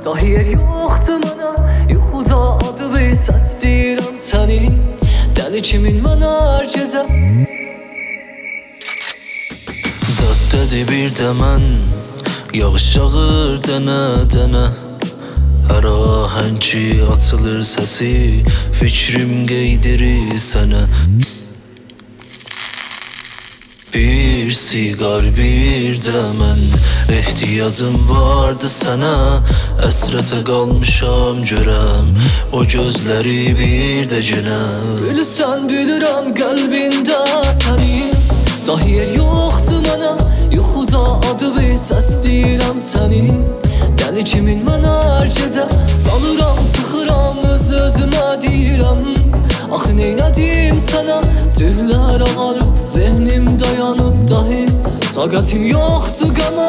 Daha yer yoxdur mənə, yuxuda adı və səs deyirəm sənin. Dəli kimin mənə hər gecə Dad dedi bir də mən, yağış yağır dənə-dənə. Hər ahəng ki açılır səsi, fikrim qeydirir sənə. Bir siqar, bir də mən, ehtiyacım vardı sənə. Əsrətə qalmışam görəm, o gözləri bir də günə. Bilirsən, bilirəm qəlbində sənin. Daha yer yoxdur mənə, yuxuda adı və səs deyirəm sənin. Dəli kimin mənə hər gecə salıram, çıxıram, öz-özümə deyirəm. Axı neynədim sənə, tühlər ağarıb, zehnim dayanıb dahi, taqətim yoxdur qəmə.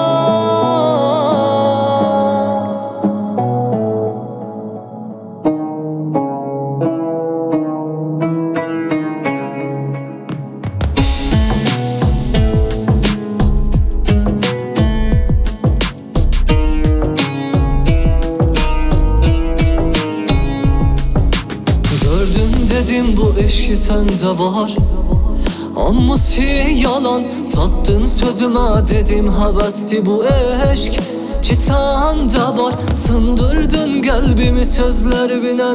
Dedim bu eşki səndə var, ammusi yalan. Çatdın sözümə, dedim həvəsdi bu eşk ki səndə var. Sındırdın qəlbimi sözlərinlə,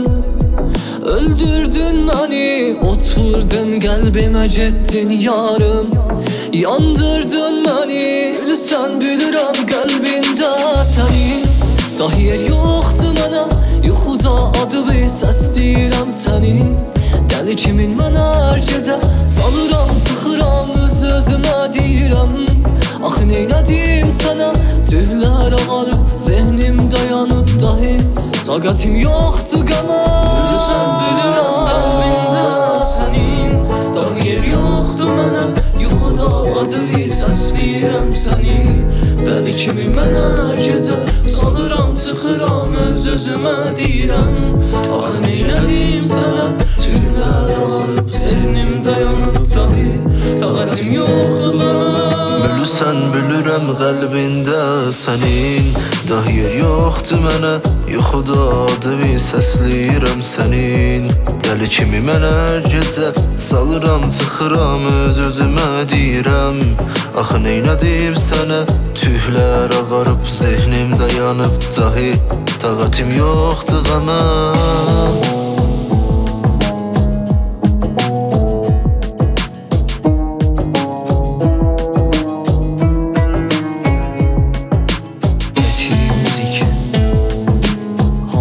öldürdün məni, ot vurdun qəlbimə, getdin yarım, yandırdın məni. Bilirsən, bilirəm qəlbində sənin. Daha yer yoxdur mənə, yuxuda adı və səs deyirəm sənin. Dəli kimin mənə hər gecə salıram, çıxıram, öz-özümə deyirəm. Axı neynədim sənə, tühlər ağarıb, zehnim dayanıb dahi, taqətim yoxdur qəmə. Bilirsən, bilirəm qəlbində sənin. Daha yer yoxdur mənə, yuxuda adı və səs deyirəm sənin. Dəli kimi mənə hər gecə salıram, çıxıram, öz-özümə deyirəm. Axı neynədim sənə, tühlər ağarıb, zehnim dayanıb dahi, taqətim yoxdur mənə. Bilirsən, bilirəm qəlbində sənin. Daha yer yoxdur mənə, yuxuda adı və səsləyirəm sənin. Dəli kimi mənə hər gecə salıram, çıxıram, öz-özümə deyirəm. Axı neynədim sənə, tühlər ağarıb, zehnim dayanıb dahi, taqətim yoxdur qəmə.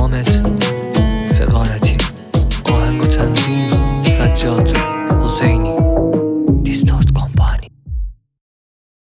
فقارتی آهنگ و تنظیم سجاد حسینی.